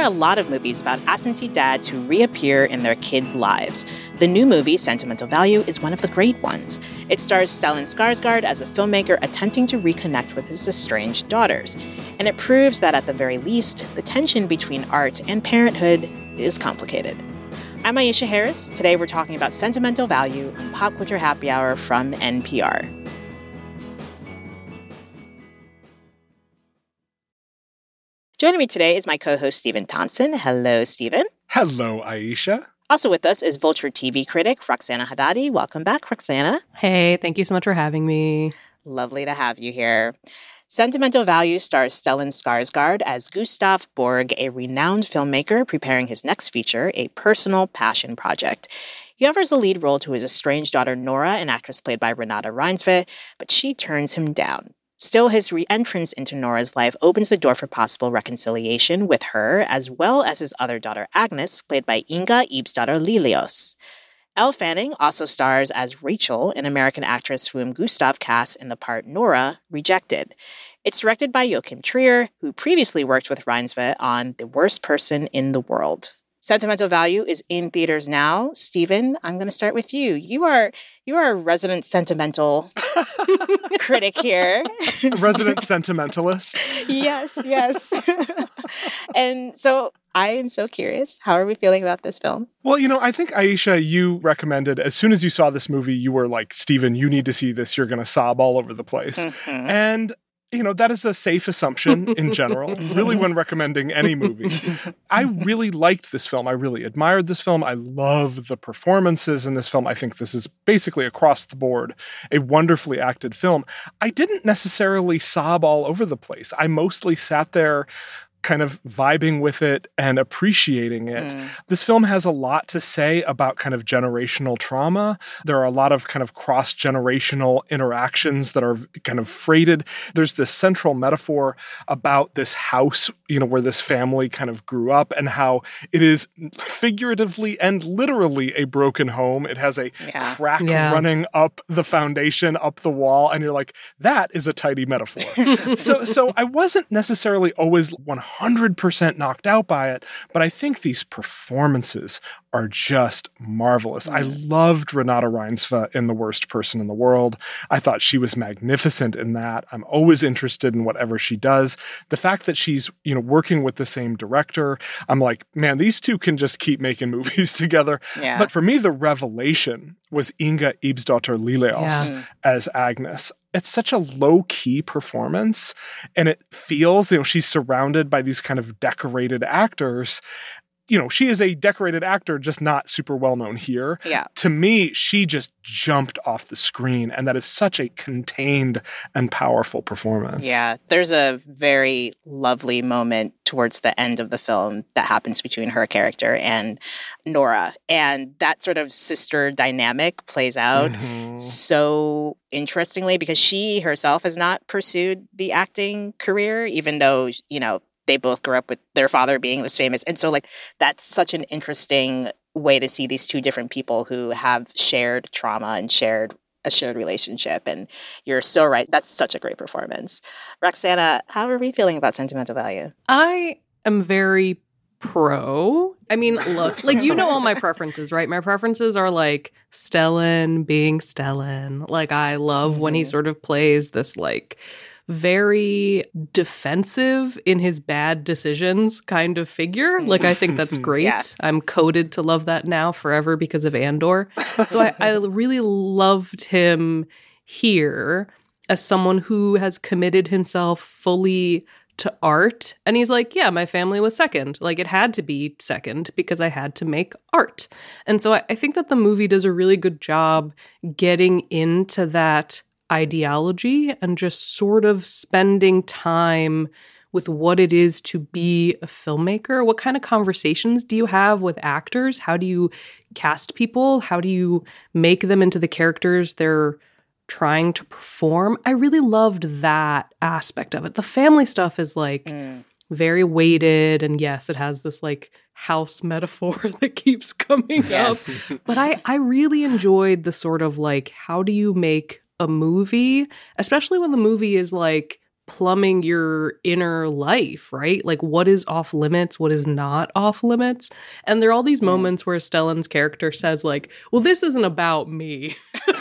are a lot of movies about absentee dads who reappear in their kids' lives. The new movie, Sentimental Value, is one of the great ones. It stars Stellan Skarsgård as a filmmaker attempting to reconnect with his estranged daughters. And it proves that at the very least, the tension between art and parenthood is complicated. I'm Aisha Harris. Today we're talking about Sentimental Value, Pop Culture Happy Hour from NPR. Joining me today is my co-host, Stephen Thompson. Hello, Stephen. Hello, Aisha. Also with us is Vulture TV critic Roxana Hadadi. Welcome back, Roxana. Hey, thank you so much for having me. Lovely to have you here. Sentimental Value stars Stellan Skarsgård as Gustav Borg, a renowned filmmaker preparing his next feature, a personal passion project. He offers the lead role to his estranged daughter Nora, an actress played by Renate Reinsve, but she turns him down. Still, his re-entrance into Nora's life opens the door for possible reconciliation with her, as well as his other daughter Agnes, played by Inga Ibsdottir Lilios. Elle Fanning also stars as Rachel, an American actress whom Gustav cast in the part Nora, Rejected. It's directed by Joachim Trier, who previously worked with Reinsve on The Worst Person in the World. Sentimental Value is in theaters now. Stephen, I'm going to start with you. You are a resident sentimental critic here. A resident sentimentalist. Yes. And so I am so curious. How are we feeling about this film? Well, I think, Aisha, you recommended, as soon as you saw this movie, you were like, Stephen, you need to see this. You're going to sob all over the place. Mm-hmm. And that is a safe assumption in general, really when recommending any movie. I really liked this film. I really admired this film. I love the performances in this film. I think this is basically across the board a wonderfully acted film. I didn't necessarily sob all over the place. I mostly sat there kind of vibing with it and appreciating it. This film has a lot to say about kind of generational trauma. There are a lot of kind of cross-generational interactions that are kind of freighted. There's this central metaphor about this house, where this family kind of grew up and how it is figuratively and literally a broken home. It has a crack running up the foundation, up the wall, and you're like, that is a tidy metaphor. So I wasn't necessarily always 100% knocked out by it, but I think these performances are just marvelous. I loved Renate Reinsve in The Worst Person in the World. I thought she was magnificent in that. I'm always interested in whatever she does. The fact that she's, working with the same director, I'm like, man, these two can just keep making movies together. Yeah. But for me, the revelation was Inga Ibsdottir Lilios as Agnes. It's such a low-key performance, and it feels, she's surrounded by these kind of decorated actors. She is a decorated actor, just not super well-known here. Yeah. To me, she just jumped off the screen, and that is such a contained and powerful performance. Yeah, there's a very lovely moment towards the end of the film that happens between her character and Nora, and that sort of sister dynamic plays out so interestingly because she herself has not pursued the acting career, even though, they both grew up with their father being this famous. And so, that's such an interesting way to see these two different people who have shared trauma and shared a shared relationship. And you're so right. That's such a great performance. Roxana, how are we feeling about Sentimental Value? I am very pro. I mean, look, all my preferences, right? My preferences are Stellan being Stellan. I love when he sort of plays this very defensive in his bad decisions kind of figure. I think that's great. Yeah. I'm coded to love that now forever because of Andor. So I really loved him here as someone who has committed himself fully to art. And he's like, yeah, my family was second. It had to be second because I had to make art. And so I think that the movie does a really good job getting into that ideology and just sort of spending time with what it is to be a filmmaker. What kind of conversations do you have with actors? How do you cast people? How do you make them into the characters they're trying to perform? I really loved that aspect of it. The family stuff is very weighted, and yes, it has this house metaphor that keeps coming up. But I really enjoyed the sort of how do you make a movie, especially when the movie is plumbing your inner life, right? Like, what is off limits? What is not off limits? And there are all these moments where Stellan's character says, like, well, this isn't about me.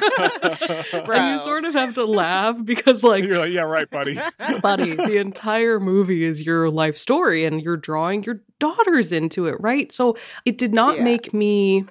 And you sort of have to laugh because, like, you're like, yeah, right, buddy. Buddy, the entire movie is your life story and you're drawing your daughters into it, right? So it did not make me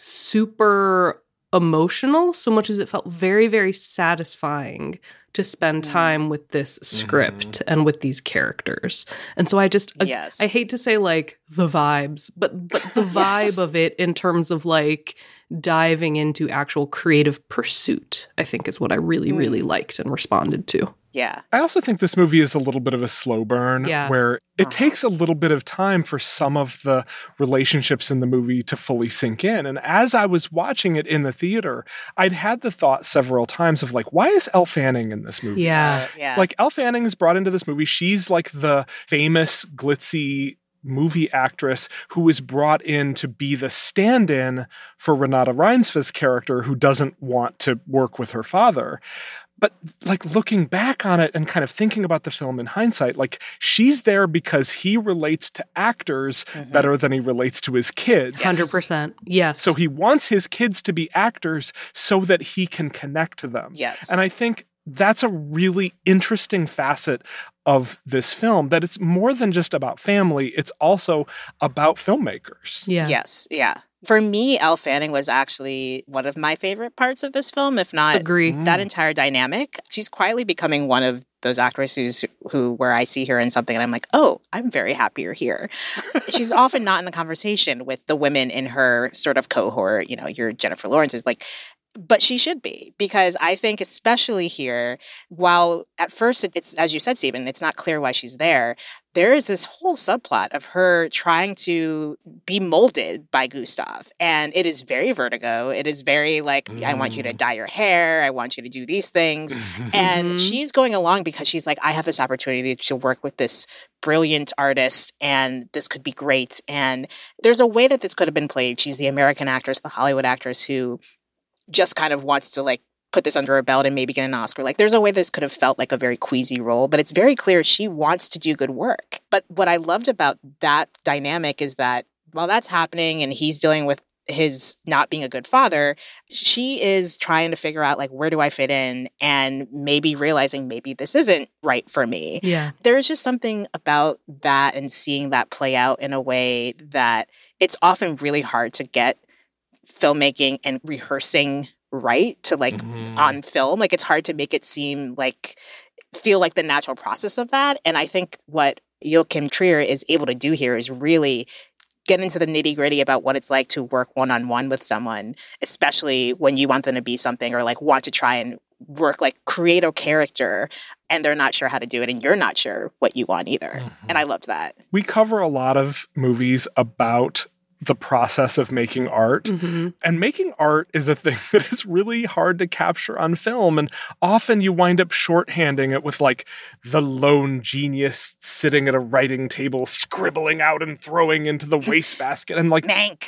super emotional so much as it felt very, very satisfying to spend time with this script and with these characters. And so I just, I hate to say like the vibes, but the vibe of it in terms of like diving into actual creative pursuit, I think is what I really, really liked and responded to. Yeah. I also think this movie is a little bit of a slow burn where it takes a little bit of time for some of the relationships in the movie to fully sink in. And as I was watching it in the theater, I'd had the thought several times of like, why is Elle Fanning in this movie? Yeah. Like Elle Fanning is brought into this movie. She's like the famous glitzy movie actress who was brought in to be the stand-in for Renata Reinsve's character who doesn't want to work with her father. But like looking back on it and kind of thinking about the film in hindsight, like she's there because he relates to actors better than he relates to his kids. 100%. Yes. So he wants his kids to be actors so that he can connect to them. Yes. And I think that's a really interesting facet of this film, that it's more than just about family. It's also about filmmakers. Yeah. Yes. Yeah. For me, Elle Fanning was actually one of my favorite parts of this film, if not that entire dynamic. She's quietly becoming one of those actresses who where I see her in something and I'm like, oh, I'm very happy you're here. She's often not in the conversation with the women in her sort of cohort, you know, your Jennifer Lawrence's, like, but she should be, because I think especially here, while at first it's, as you said, Stephen, it's not clear why she's there. There is this whole subplot of her trying to be molded by Gustav. And it is very Vertigo. It is very like, I want you to dye your hair. I want you to do these things. And she's going along because she's like, I have this opportunity to work with this brilliant artist and this could be great. And there's a way that this could have been played. She's the American actress, the Hollywood actress who just kind of wants to like put this under her belt and maybe get an Oscar. Like there's a way this could have felt like a very queasy role, but it's very clear she wants to do good work. But what I loved about that dynamic is that while that's happening and he's dealing with his not being a good father, she is trying to figure out like, where do I fit in? And maybe realizing maybe this isn't right for me. Yeah. There's just something about that and seeing that play out in a way that it's often really hard to get filmmaking and rehearsing right to like on film. Like it's hard to make it seem like feel like the natural process of that. And I think what Joachim Trier is able to do here is really get into the nitty gritty about what it's like to work one-on-one with someone, especially when you want them to be something or like want to try and work, like create a character and they're not sure how to do it and you're not sure what you want either. And I loved that. We cover a lot of movies about the process of making art. And making art is a thing that is really hard to capture on film. And often you wind up shorthanding it with like the lone genius sitting at a writing table, scribbling out and throwing into the wastebasket. And like, Mank.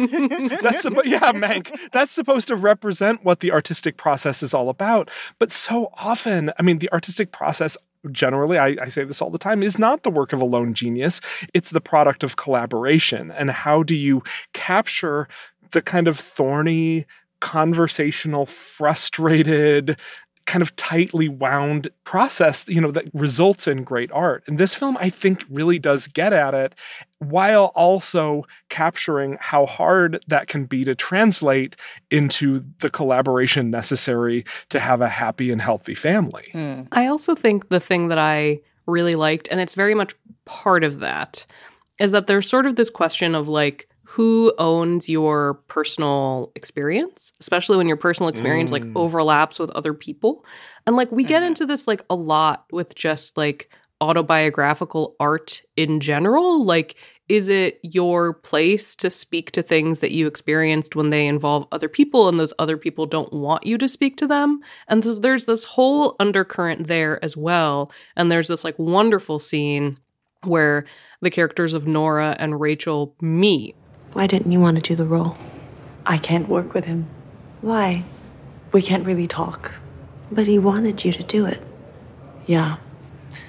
Mank. That's supposed to represent what the artistic process is all about. But so often, I mean, the artistic process generally, I say this all the time, is not the work of a lone genius. It's the product of collaboration. And how do you capture the kind of thorny, conversational, frustrated, kind of tightly wound process, you know, that results in great art. And this film, I think, really does get at it, while also capturing how hard that can be to translate into the collaboration necessary to have a happy and healthy family. I also think the thing that I really liked, and it's very much part of that, is that there's sort of this question of like, who owns your personal experience, especially when your personal experience like overlaps with other people. And like we get into this like a lot with just like autobiographical art in general. Like, is it your place to speak to things that you experienced when they involve other people and those other people don't want you to speak to them? And so there's this whole undercurrent there as well. And there's this like wonderful scene where the characters of Nora and Rachel meet. Why didn't you want to do the role? I can't work with him. Why? We can't really talk. But he wanted you to do it. Yeah.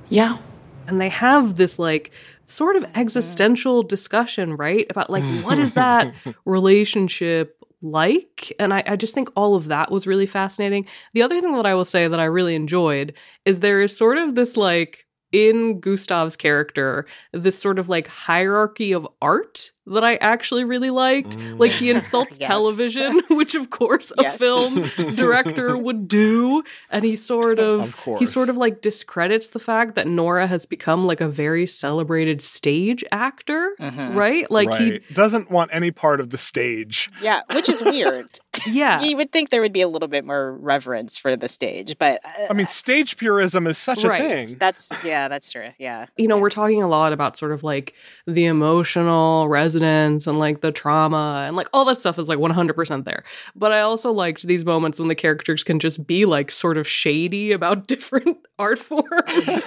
Yeah. And they have this like sort of existential discussion, right? About like, what is that relationship like? And I just think all of that was really fascinating. The other thing that I will say that I really enjoyed is there is sort of this like, in Gustav's character, this sort of like hierarchy of art that I actually really liked. Like he insults Yes. television, which of course a Yes. film director would do. And he sort of like discredits the fact that Nora has become like a very celebrated stage actor, right? Like Right. Doesn't want any part of the stage. Yeah, which is weird. yeah. You would think there would be a little bit more reverence for the stage, but I mean, stage purism is such Right. a thing. that's true. Yeah. You know, we're talking a lot about sort of like the emotional resonance and like the trauma and like all that stuff is like 100% there. But I also liked these moments when the characters can just be like sort of shady about different art forms.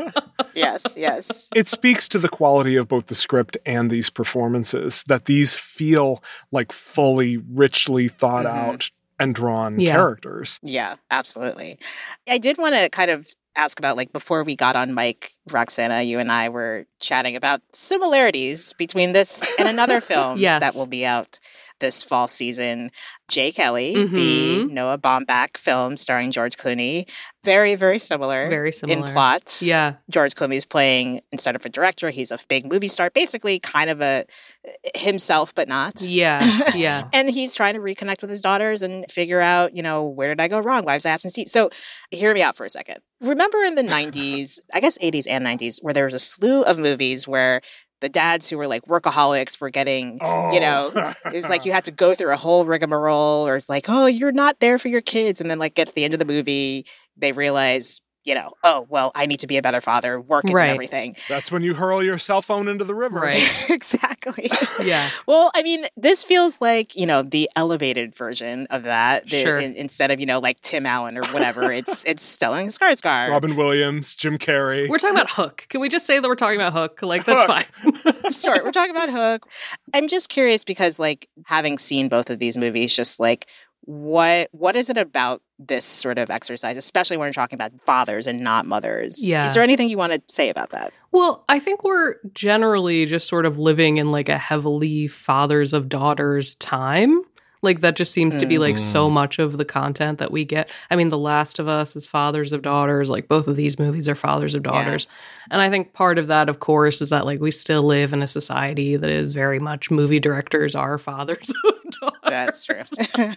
Yes. It speaks to the quality of both the script and these performances, that these feel like fully, richly thought out and drawn characters. Yeah, absolutely. I did want to kind of ask about, like, before we got on mic, Roxana, you and I were chatting about similarities between this and another film Yes. that will be out this fall season, Jay Kelly, Mm-hmm. the Noah Baumbach film starring George Clooney. Very, very similar. Very similar. In plot. Yeah. George Clooney's playing, instead of a director, he's a big movie star, basically kind of a himself, but not. Yeah. And he's trying to reconnect with his daughters and figure out, you know, where did I go wrong? Why was I absentee? So hear me out for a second. Remember in the 90s, I guess 80s and 90s, where there was a slew of movies where the dads who were like workaholics were getting, you know, it was like you had to go through a whole rigmarole, or it's like, oh, you're not there for your kids. And then like get to the end of the movie, they realize, you know, oh, well, I need to be a better father. Work isn't Right. everything. That's when you hurl your cell phone into the river. Right. Exactly. Yeah. Well, I mean, this feels like, you know, the elevated version of that. Sure. Instead of, you know, like Tim Allen or whatever, it's Stellan Skarsgård. Robin Williams, Jim Carrey. We're talking about Hook. Can we just say that we're talking about Hook? Like, that's Hook. fine. Sure, we're talking about Hook. I'm just curious because, like, having seen both of these movies, just like, what is it about this sort of exercise, especially when we're talking about fathers and not mothers? Yeah. Is there anything you want to say about that? Well, I think we're generally just sort of living in like a heavily fathers of daughters time. Like that just seems to be like so much of the content that we get. I mean, The Last of Us is fathers of daughters. Like both of these movies are fathers of daughters. And I think part of that, of course, is that like we still live in a society that is very much movie directors are fathers of daughters. That's true.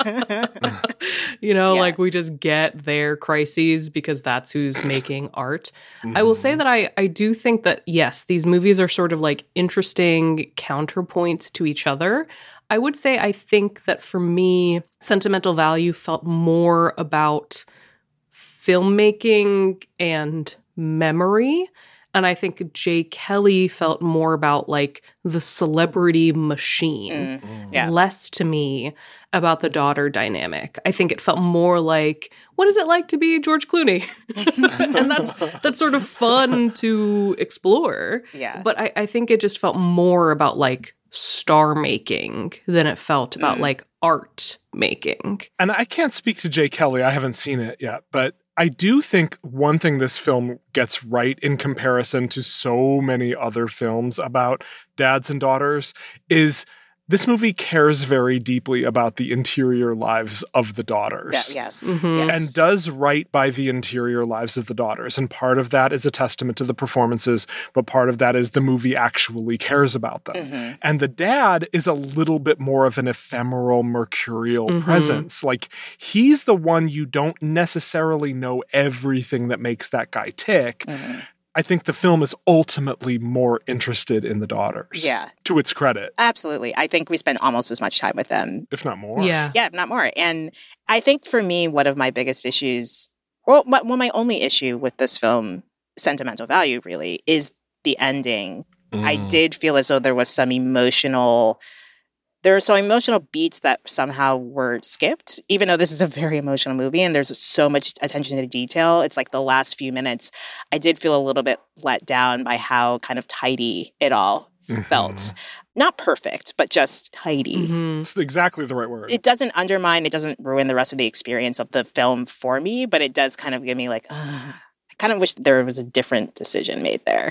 You know, Yeah. like we just get their crises because that's who's making art. I will say that I do think that, yes, these movies are sort of like interesting counterpoints to each other. I would say I think that for me, Sentimental Value felt more about filmmaking and memory. And I think Jay Kelly felt more about like the celebrity machine, Yeah. less to me about the daughter dynamic. I think it felt more like, what is it like to be George Clooney? And that's sort of fun to explore. Yeah. But I think it just felt more about like star making than it felt about like art making. And I can't speak to Jay Kelly. I haven't seen it yet, but I do think one thing this film gets right in comparison to so many other films about dads and daughters is this movie cares very deeply about the interior lives of the daughters. Yes. Mhm. Yes. And does right by the interior lives of the daughters. And part of that is a testament to the performances, but part of that is the movie actually cares about them. And the dad is a little bit more of an ephemeral, mercurial presence. Like, he's the one you don't necessarily know everything that makes that guy tick. I think the film is ultimately more interested in the daughters. Yeah. To its credit, Absolutely. I think we spend almost as much time with them. if not more. Yeah. Yeah, if not more. And I think for me, one of my biggest issues, well, my only issue with this film, Sentimental Value, really, is the ending. I did feel as though there were some emotional beats that somehow were skipped, even though this is a very emotional movie and there's so much attention to detail. It's like the last few minutes, I did feel a little bit let down by how kind of tidy it all felt. Not perfect, but just tidy. It's exactly the right word. It doesn't undermine, it doesn't ruin the rest of the experience of the film for me, but it does kind of give me like, I kind of wish there was a different decision made there.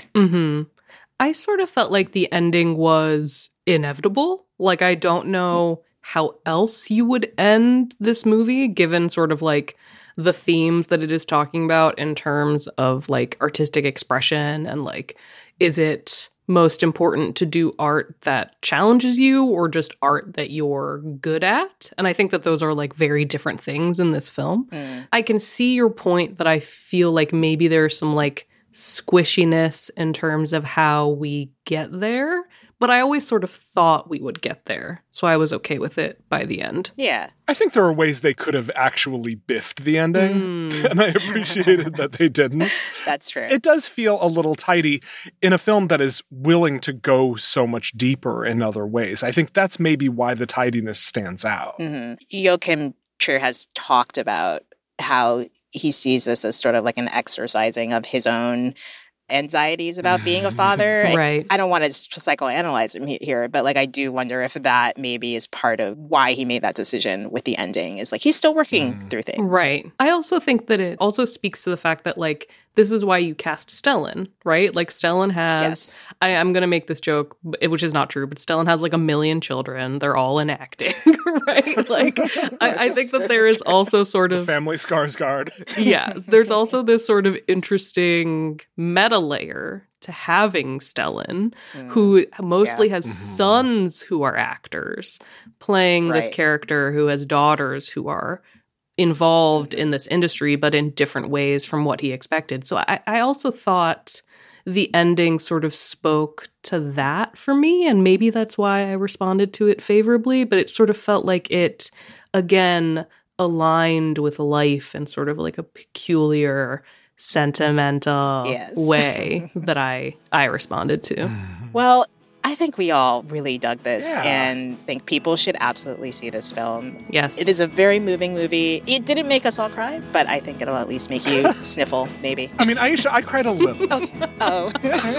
I sort of felt like the ending was inevitable. Like, I don't know how else you would end this movie, given sort of like the themes that it is talking about in terms of like artistic expression and like, is it most important to do art that challenges you or just art that you're good at? And I think that those are like very different things in this film. I can see your point that I feel like maybe there's some like squishiness in terms of how we get there, but I always sort of thought we would get there. So I was okay with it by the end. Yeah. I think there are ways they could have actually biffed the ending, and I appreciated that they didn't. That's true. It does feel a little tidy in a film that is willing to go so much deeper in other ways. I think that's maybe why the tidiness stands out. Joachim Trier has talked about how he sees this as sort of like an exercising of his own anxieties about being a father. Right. I don't want to psychoanalyze him here, but like I do wonder if that maybe is part of why he made that decision with the ending, is like he's still working through things. Right. I also think that it also speaks to the fact that like this is why you cast Stellan, right? Like Stellan has, Yes. I'm going to make this joke, which is not true, but Stellan has like 1 million children. They're all in acting, right? Like I think that there is also sort of Family Skarsgård. yeah, there's also this sort of interesting meta layer to having Stellan, who mostly has sons who are actors, playing this Right. character who has daughters who are involved in this industry, but in different ways from what he expected. So I also thought the ending sort of spoke to that for me, and maybe that's why I responded to it favorably, but it sort of felt like it, again, aligned with life in sort of like a peculiar, sentimental Yes. way that I responded to. Well, I think we all really dug this Yeah. and think people should absolutely see this film. Yes. It is a very moving movie. It didn't make us all cry, but I think it'll at least make you sniffle, maybe. I mean, Aisha, I cried a little. Oh,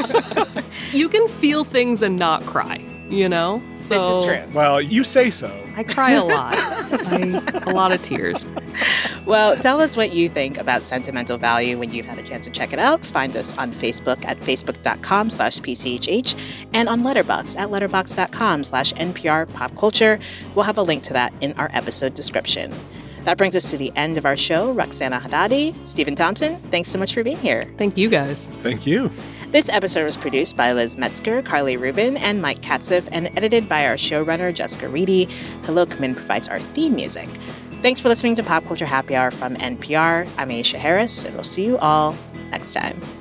You can feel things and not cry, you know? So this is true. Well, you say so. I cry a lot. A lot of tears. Well, tell us what you think about Sentimental Value when you've had a chance to check it out. Find us on Facebook at facebook.com/PCHH and on Letterboxd at letterboxd.com/NPR Pop Culture. We'll have a link to that in our episode description. That brings us to the end of our show. Roxana Haddadi, Stephen Thompson, thanks so much for being here. Thank you guys. Thank you. This episode was produced by Liz Metzger, Carly Rubin, and Mike Katzeff, and edited by our showrunner, Jessica Reedy. Hello Kamin provides our theme music. Thanks for listening to Pop Culture Happy Hour from NPR. I'm Aisha Harris, and we'll see you all next time.